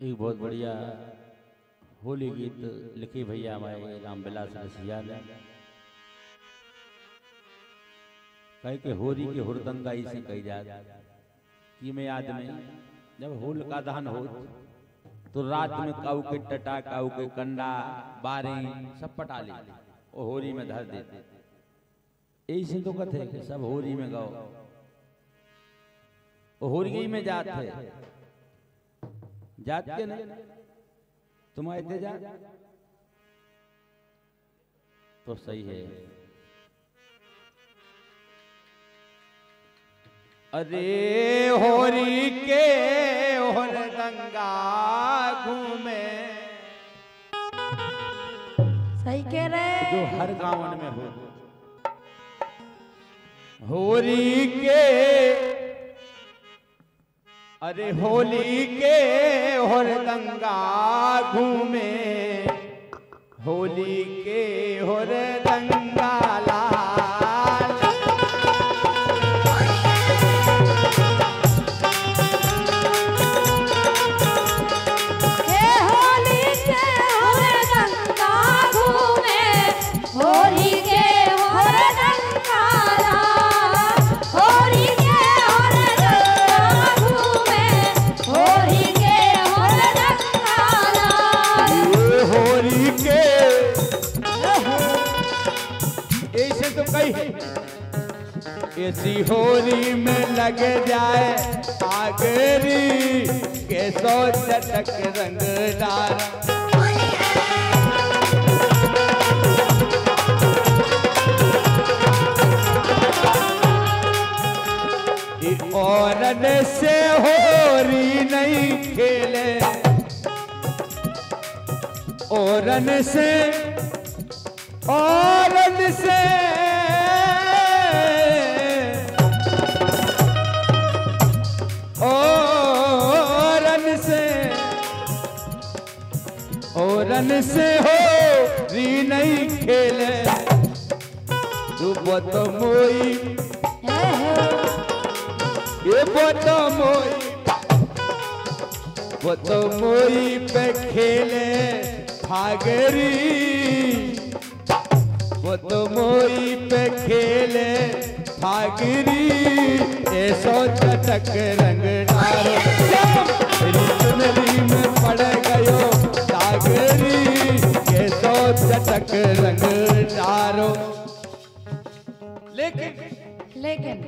एक बहुत बढ़िया होली गीत लिखी भैया हमारे रामविलास रसिया ने। कह के होरी के हुरदंगाई से कही जाए कि मैं याद में जब होल का दहन हो तो रात में काऊ के टटा काऊ के कंडा बारे सब पटा ले और होरी में धर देते। ऐसे तो कथे कि सब होरी में गाओ होरी में जाते के नहीं तुम आते जा तो सही है। अरे होरी के होर गंगा घूमे सही कह रहे जो हर गांव में हो होरी के। अरे होली के होर गंगा घूमे होली के होर गंगा लाल। हे होली के होर गंगा घूमे होली के होर गंगा लाल। होली के होर गंगा घूमे होली के होर गंगा लाल। होली के ऐसे तो कही ऐसी होली में लग जाए आगरी के सौ चटक रंगदार। औरत से होरी नहीं खेले औरत से औरत से औरत से हो री नहीं खेले तू बत मोई ये बत मोई पे खेले भागरी बत मोई पे खेले भागरी ऐसो चटक रंग डारो चुनरी में पड़ गयो सागरी ऐसो चटक रंग डारो। लेकिन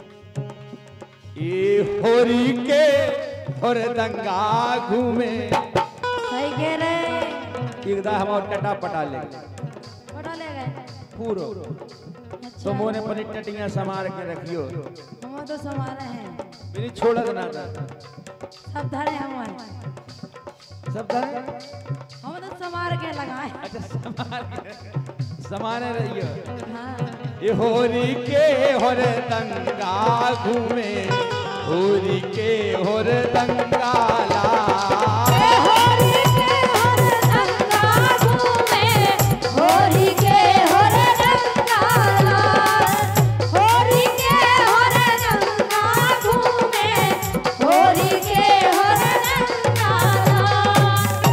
ये होरी के और दंगा घूमे सही कह रहे एकदम हम टटा पटा ले पटा ले गए पूरो तो मोने पर टटियां संभाल के रखियो हम तो संभाले हैं मेरी छोड़त ना सब धरे हम सब धरे हम तो संभाल के लगाए। अच्छा समाने रहियो। हाँ ये होरी के होर दंगा घूमे होरी के होर दंगा लाल। होली के होर दंगा घूमे होली के होर दंगा लाल। होली के होर दंगा घूमे होली के होर दंगा लाल।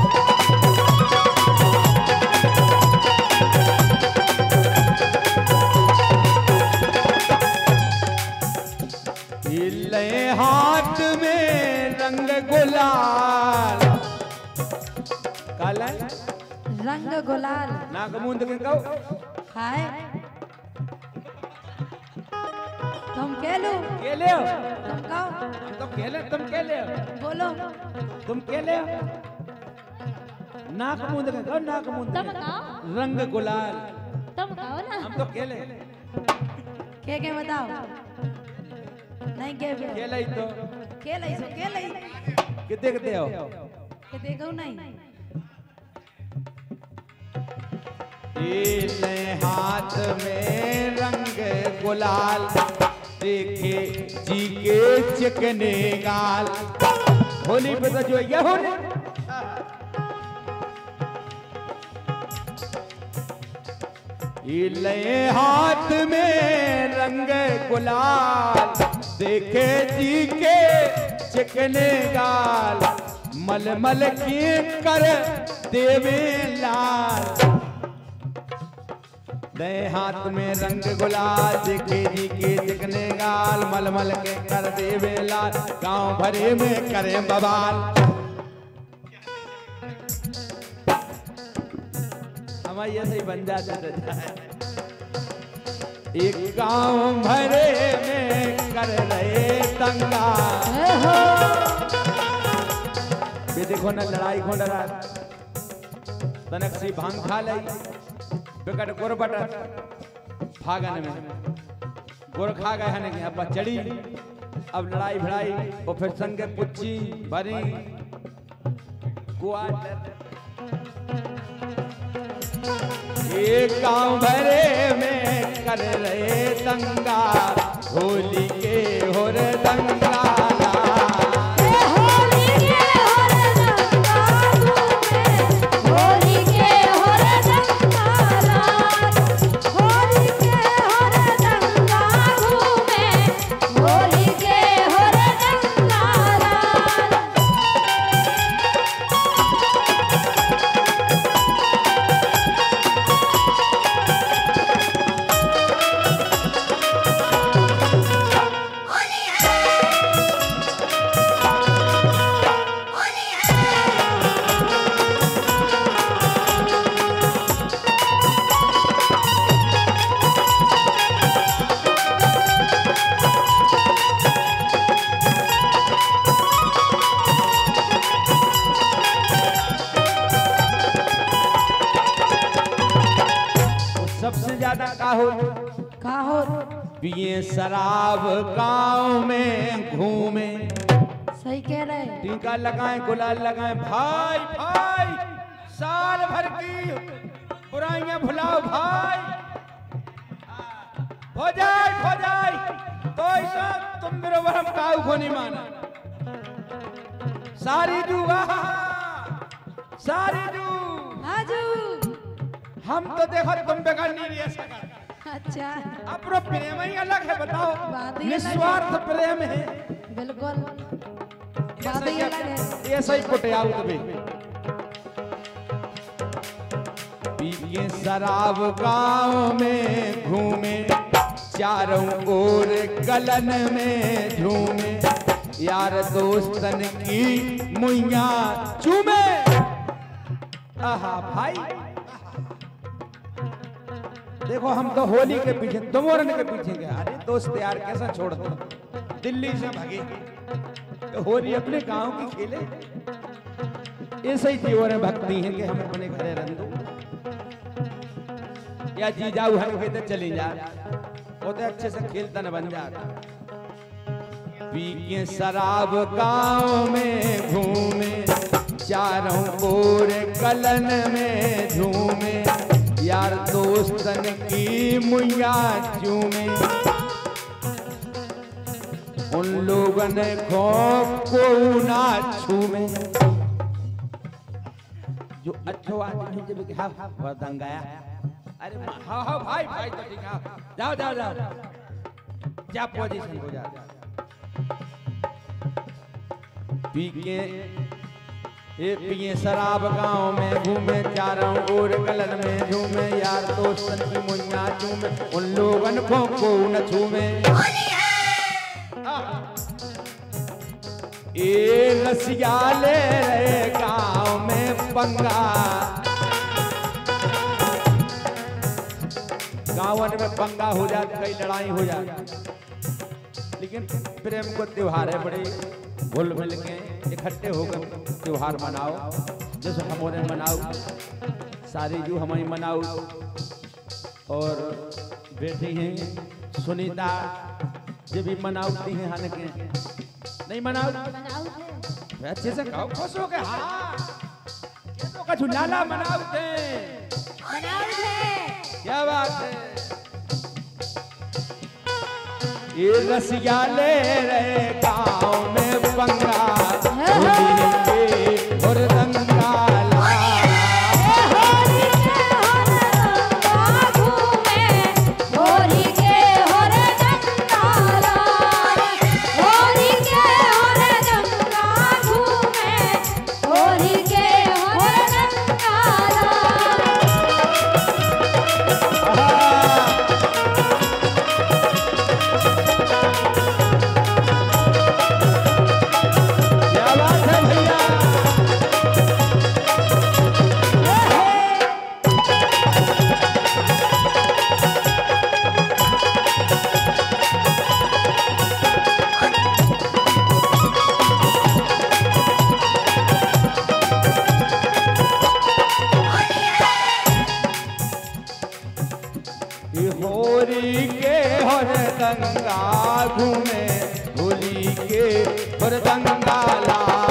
ले हाथ में रंग गुलाल काला रंग गुलाल नाक मुंद के कहो हाय तुम कह लो केले हो तुम कहो तो केले तुम केले हो बोलो तुम केले हो नाक मुंद के कहो नाक मुंद तुम कहो रंग गुलाल तुम कहो ना हम तो केले के बताओ नहीं के केले ही तो केले सो केले कितने कितने हो के देखो नहीं ले हाथ में रंग गुलाल देखे जी के चिकने गाल। होली पे तो जो ये होली ले हाथ में रंग गुलाल देखे जी के चिकने गाल मलमल की कर देवे लाल, दे हाथ में रंग गुलाल, दिखे जी के दिखने गाल, मलमल के कर देवे लाल, गांव भरे में करे बवाल। हमारे ऐसे ही बन जाते थे। एक गांव भरे में कर रहे दंगा, ये देखो ना लड़ाई को डरा, तनक सी भांग खा लई, बिकट गुर बटत फागन में गुर खा गए हैं, अब चढ़ी, अब लड़ाई भिड़ाई और फिर संगे पुच्ची भरी एक गांव भरे में कर रहे दंगा, होली के होर दंगा, का हो पिए शराब गांव में घूमे, सही कह रहे, टीका लगाएं गुलाल लगाएं, भाई भाई साल भर की बुराइयां भुलाओ भाई, हो जाए तो ऐसा तुम मेरे वरम काऊ को नहीं माना, सारी जू सारी जू आजू, हम तो देखो तुम बेकार नहीं ऐसा कर, अच्छा अपना प्रेम ही अलग है, बताओ निस्वार्थ प्रेम है, बिल्कुल बात ही अलग है, ऐसा ही कुटियाऊ तबे पिए शराब गांव में घूमे, चारों ओर गलन में झूमे, यार दोस्तन की मुइया चूमे, आहा भाई देखो हम तो होली के पीछे दुमोरन के पीछे गए, अरे दोस्त यार कैसा छोड़ दो, दिल्ली से भागे तो होली अपने गांव की खेले, ऐसे ही जीवन भक्ति है कि हम अपने घरे रह दो या जी जाऊ हम कहते चली जा, वो तो अच्छे से खेलता न बन जा। पी के शराब गांव में घूमे, चारों ओर कलन में झूमे, यार दोस्तन की मुइया चूमे, उन लोगन को ना छूमे, जो अच्छो आदमी जब हाँ बहुत दंगाया, अरे हाँ भाई भाई तो ठीक है, जाओ जाओ जाओ जा पोजीशन हो जा, पी के पिए शराब गांव में घूमे, चारों ओर कलन में झूमे, यार दोस्तन की मुइया चूमे, उन लोगन को न छूमे, ए रसिया ले रहे गांव में पंगा, गांवन में पंगा हो जाता, कई लड़ाई हो जाती, लेकिन प्रेम को त्योहार है, बड़े घुल मिल के इकट्ठे होकर त्योहार मनाओ, जैसे हमारे मनाओ, सारी जो हमारी मनाओ, और बेटी हैं सुनीता जो भी मनाती हैं, हालांकि नहीं मनाओ अच्छे से खाओ खुश हो गए, हाँ तो कछु लाला मनाओ थे, क्या बात है, ये रसिया ले रहे गाँव में पंगा, होली के और दंगा हुरदंगा घूमे होली के हुरदंगा ला